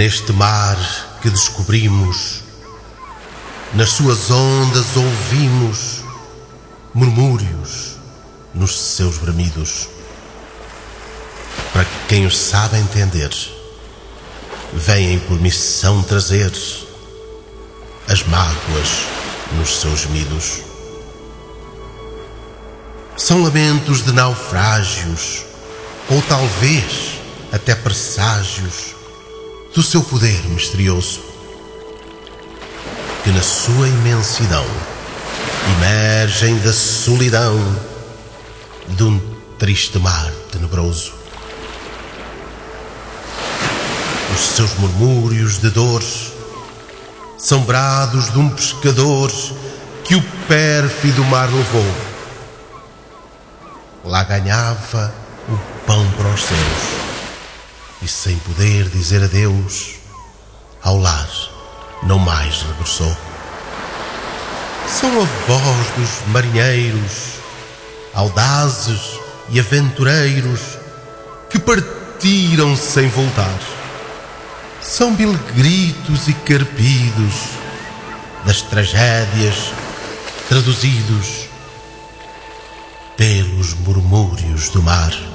Neste mar que descobrimos, nas suas ondas ouvimos murmúrios nos seus bramidos. Para quem os sabe entender, vêm por missão trazer as mágoas nos seus gemidos. São lamentos de naufrágios, ou talvez até presságios do seu poder misterioso, que na sua imensidão emergem da solidão de um triste mar tenebroso. Os seus murmúrios de dor são brados de um pescador que o pérfido mar levou. Lá ganhava o pão para os seus e, sem poder dizer adeus, ao lar não mais regressou. São a voz dos marinheiros, audazes e aventureiros, que partiram sem voltar. São mil gritos e carpidos das tragédias traduzidos pelos murmúrios do mar.